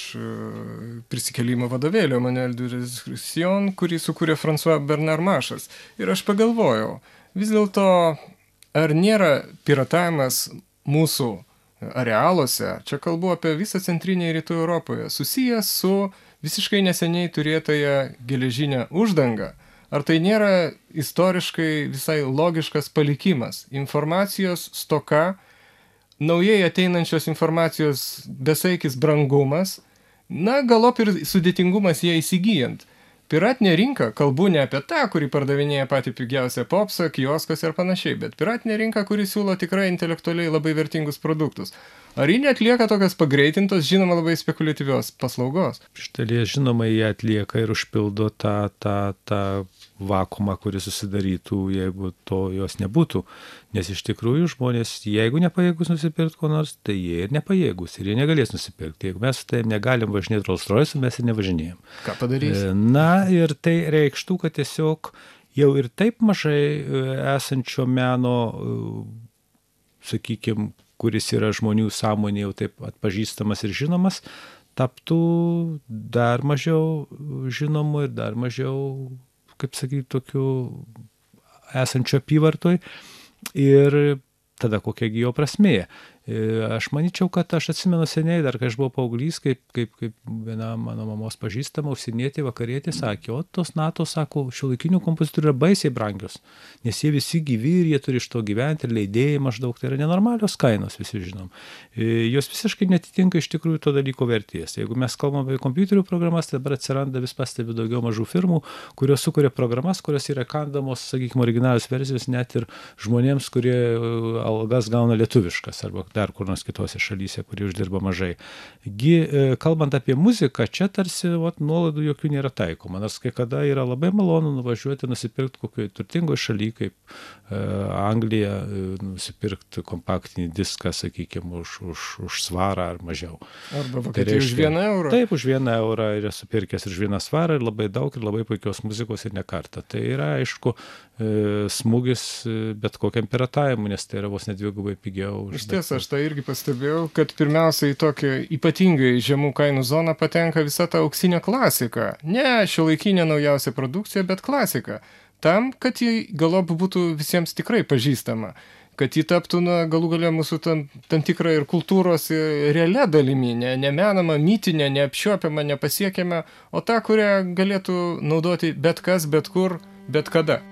prisikėlimo vadovėlio Manuel de Resurrection, kurį sukūrė François Bernard Mašas. Ir aš pagalvojau, vis dėlto, ar nėra piratavimas mūsų arealuose, čia kalbu apie visą centrinę ir rytų Europoje, susijęs su visiškai neseniai turėtoje geležinė uždanga? Ar tai nėra istoriškai visai logiškas palikimas? Informacijos stoka, naujai ateinančios informacijos besaikis brangumas, galop ir sudėtingumas ją įsigijant. Piratinė rinka, kalbu ne apie tą, kuri pardavinėja patį pigiausią popsą, kioskas ir panašiai, bet piratinė rinka, kuri siūlo tikrai intelektualiai labai vertingus produktus. Ar ji neatlieka tokios pagreitintos, žinoma, labai spekuliatyvios paslaugos? Iš dalies, žinoma, jie atlieka ir užpildo tą vakuumą, kuris susidarytų, jeigu to jos nebūtų. Nes iš tikrųjų žmonės, jeigu nepajėgus nusipirkti ko nors, tai jie ir nepajėgus ir jie negalės nusipirkti. Jeigu mes tai negalim važinėti Rolls-Royce, mes ir nevažinėjom. Ką padarys? Ir tai reikštų, kad tiesiog jau ir taip mažai esančio meno, sakykime, kuris yra žmonių sąmonė jau taip atpažįstamas ir žinomas, taptų dar mažiau žinomų ir dar mažiau, kaip sakyti, tokių esančio apyvartoj. Ir tada kokiagi jo prasmė. Aš manyčiau, kad aš atsimenu seniai, dar kai aš buvau paauglys, kaip viena mano mamos pažįstama užsienietė vakarietė sakė, o tos natos, sako, šiuolaikinių kompozitorių yra baisiai brangios, nes jie visi gyvi ir jie turi iš to gyventi ir leidėjai maždaug, tai yra nenormalios kainos, visi žinom. Jos visiškai netitinka iš tikrųjų to dalyko vertės. Jeigu mes kalbam apie kompiuterių programas, tai dabar atsiranda vis pastebi daugiau mažų firmų, kurios sukuria programas, kurios yra kandamos, sakykime, originalios versijos net ir žmonėms, kurie algas gauna lietuviškas arba dar kur nors kitose šalyse, kurie uždirba mažai. Kalbant apie muziką, čia tarsi nuolaidų jokių nėra taikoma, nors kai kada yra labai malonu nuvažiuoti, nusipirkti kokioje turtingoje šalyje, kaip Anglija, nusipirkti kompaktinį diską, sakykime, už svarą ar mažiau. Arba Vokietija už 1 eurą. Taip, už 1 eurą yra supirkęs ir už 1 svarą ir labai daug ir labai puikios muzikos ir ne kartą. Tai yra, aišku, smūgis bet kokiam piratavimui, nes tai yra vos nedvigubai pigiau. Iš tiesų, aš tą irgi pastebėjau, kad pirmiausia į tokią ypatingai žemų kainų zoną patenka visa ta auksinė klasika. Ne šiuolaikinė naujausia produkcija, bet klasika. Tam, kad ji galop būtų visiems tikrai pažįstama. Kad ji taptų galų galia mūsų tam tikrą ir kultūros realia dalimi, nemenama, mitinė, neapčiuopiama, nepasiekiama, o ta, kurią galėtų naudoti bet kas, bet kur, bet kada.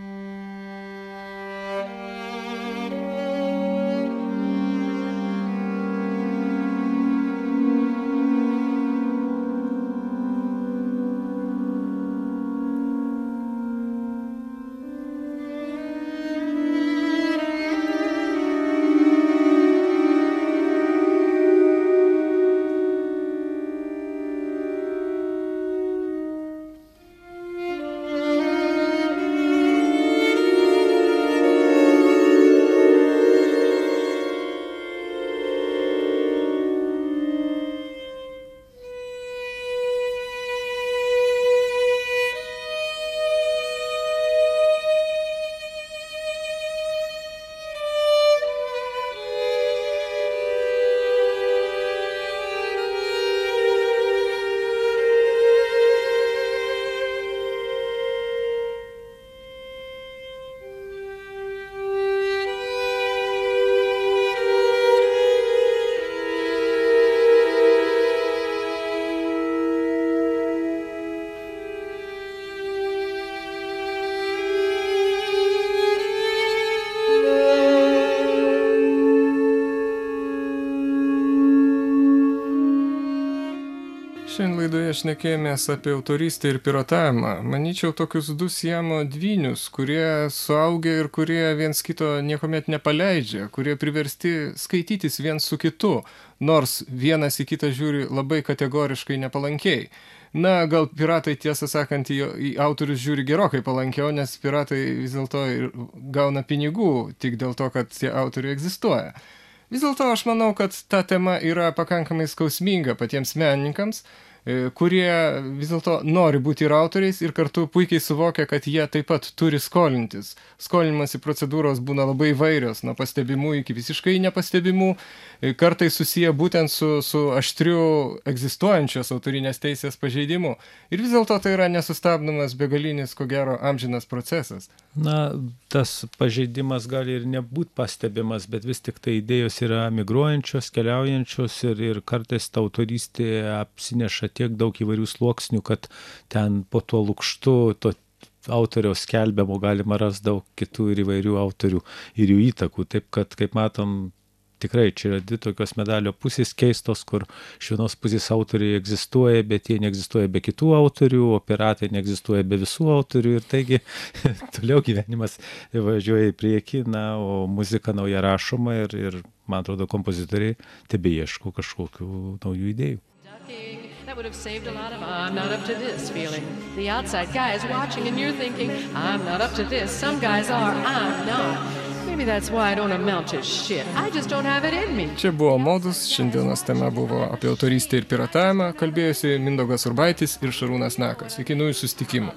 Šiandien laidoje šnekėjomės apie autorystę ir piratavimą. Manyčiau, tokius du siamo dvynius, kurie suaugę ir kurie viens kito niekuomet nepaleidžia, kurie priversti skaitytis viens su kitu, nors vienas į kitą žiūri labai kategoriškai nepalankiai. Na, gal piratai, tiesą sakant, į autorius žiūri gerokai palankiau, nes piratai vis dėlto gauna pinigų tik dėl to, kad tie autoriai egzistuoja. Vis dėlto aš manau, kad ta tema yra pakankamai skausminga patiems menininkams, kurie vis dėlto nori būti ir autoriais ir kartu puikiai suvokia, kad jie taip pat turi skolintis. Skolinimasi procedūros būna labai įvairios, nuo pastebimų iki visiškai nepastebimų, kartais susiję būtent su aštriu egzistuojančios autorinės teisės pažeidimu. Ir vis dėlto tai yra nesustabdomas begalinis, ko gero, amžinas procesas. Na, tas pažeidimas gali ir nebūt pastebimas, bet vis tik tai idėjos yra migruojančios, keliaujančios ir kartais ta autorystė apsineša tiek daug įvairių sluoksnių, kad ten po tuo lukštu, to autoriaus skelbiamo galima ras daug kitų ir įvairių autorių ir jų įtakų. Taip kad, kaip matom, tikrai čia yra dvi tokios medalio pusės keistos, kur iš vienos pusės autoriai egzistuoja, bet jie neegzistuoja be kitų autorių, o piratai neegzistuoja be visų autorių ir taigi toliau gyvenimas važiuoja į priekį, o muzika nauja rašoma ir man atrodo, kompozitoriai tebeieško kažkokių naujų idėjų. That would have saved a lot of I'm not up to this feeling. The outside guy is watching and you're thinking I'm not up to this. Some guys are, I'm not. Maybe that's why I don't amount to shit. I just don't have it in me. Čia buvo Modus, šiandienos tema buvo apie autorystę ir piratavimą, kalbėjosi Mindaugas Urbaitis ir Šarūnas Nakas. Iki naujų susitikimų.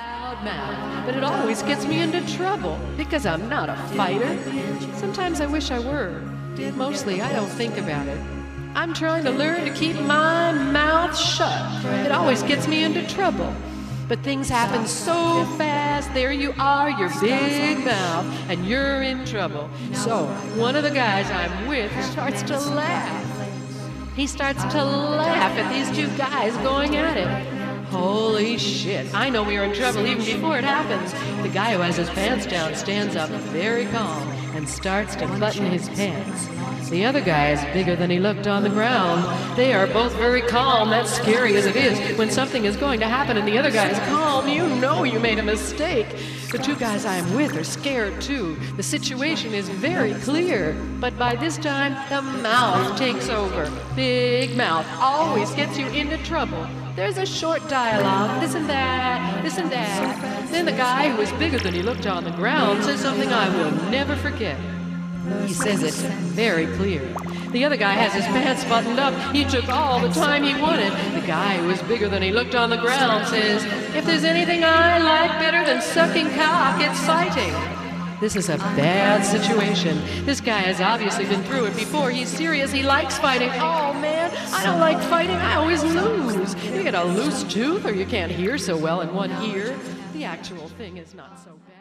But it always gets me into trouble because I'm not a fighter. Sometimes I wish I were. Mostly I don't think about it. I'm trying to learn to keep my mouth shut. It always gets me into trouble. But things happen so fast. There you are, your big mouth, and you're in trouble. So one of the guys I'm with starts to laugh. He starts to laugh at these two guys going at it. Holy shit, I know we are in trouble even before it happens. The guy who has his pants down stands up very calm. and starts to button his pants. The other guy is bigger than he looked on the ground. They are both very calm. That's scary as it is. When something is going to happen and the other guy is calm, you know you made a mistake. The two guys I am with are scared too. The situation is very clear. But by this time, the mouth takes over. Big mouth always gets you into trouble. There's a short dialogue, this and that, this and that. Then the guy who is bigger than he looked on the ground says something I will never forget. He says it very clear. The other guy has his pants buttoned up. He took all the time he wanted. The guy who was bigger than he looked on the ground says, if there's anything I like better than sucking cock, it's fighting. This is a bad situation. This guy has obviously been through it before. He's serious. He likes fighting. Oh, man, I don't like fighting. I always lose. You get a loose tooth or you can't hear so well in one ear. The actual thing is not so bad.